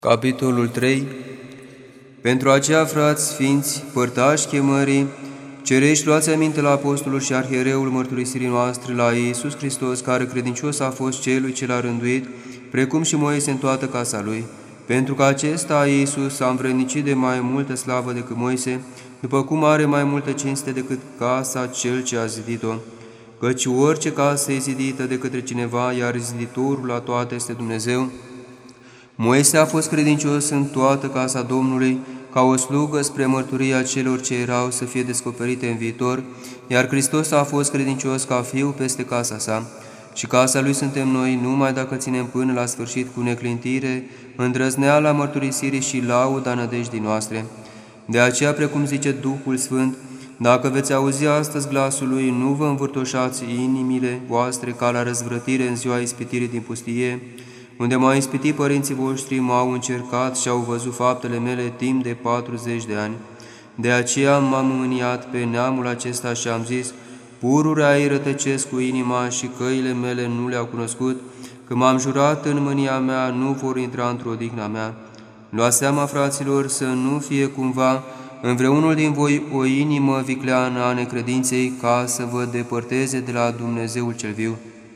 Capitolul 3. Pentru aceea, frați sfinți, părtași chemării, cerești luați aminte la apostolul și arhiereul mărturisirii noastre, la Iisus Hristos, care credincios a fost celui ce l-a rânduit, precum și Moise în toată casa lui. Pentru că acesta, Iisus, a învrednicit de mai multă slavă decât Moise, după cum are mai multă cinste decât casa cel ce a zidit-o. Căci orice casă e zidită de către cineva, iar ziditorul la toate este Dumnezeu. Moise a fost credincios în toată casa Domnului, ca o slugă spre mărturia celor ce erau să fie descoperite în viitor, iar Hristos a fost credincios ca fiu peste casa sa. Și casa lui suntem noi, numai dacă ținem până la sfârșit cu neclintire, îndrăzneala mărturisirii și lauda nădejdii noastre. De aceea, precum zice Duhul Sfânt, dacă veți auzi astăzi glasul lui, nu vă învârtoșați inimile voastre ca la răzvrătire în ziua ispitirii din pustie, unde m-au ispitit părinții voștri, m-au încercat și au văzut faptele mele timp de 40 de ani. De aceea m-am mâniat pe neamul acesta și am zis, pururea îi rătăcesc cu inima și căile mele nu le-au cunoscut, că m-am jurat în mânia mea, nu vor intra într-o odihna mea. Luați seama, fraților, să nu fie cumva în vreunul din voi o inimă vicleană a necredinței, ca să vă depărteze de la Dumnezeul cel viu.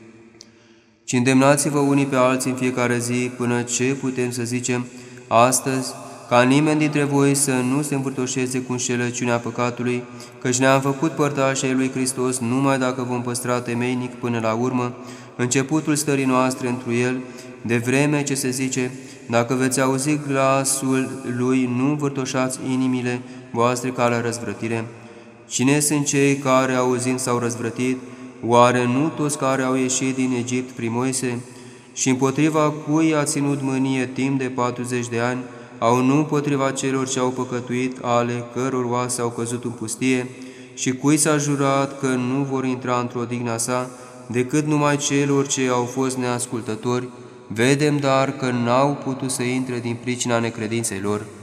Ci îndemnați-vă unii pe alții în fiecare zi, până ce putem să zicem astăzi, ca nimeni dintre voi să nu se învârtoșeze cu înșelăciunea păcatului, căci ne-am făcut părtași ai lui Hristos numai dacă vom păstra temeinic până la urmă începutul stării noastre întru El, de vreme ce se zice, dacă veți auzi glasul Lui, nu învârtoșați inimile voastre ca la răzvrătire. Cine sunt cei care, auzind, s-au răzvrătit? Oare nu toți care au ieșit din Egipt prin Moise? Și împotriva cui a ținut mânie timp de 40 de ani, au nu împotriva celor ce au păcătuit, ale căror oase au căzut în pustie, și cui s-a jurat că nu vor intra într-o odihna sa, decât numai celor ce au fost neascultători? Vedem dar că n-au putut să intre din pricina necredinței lor.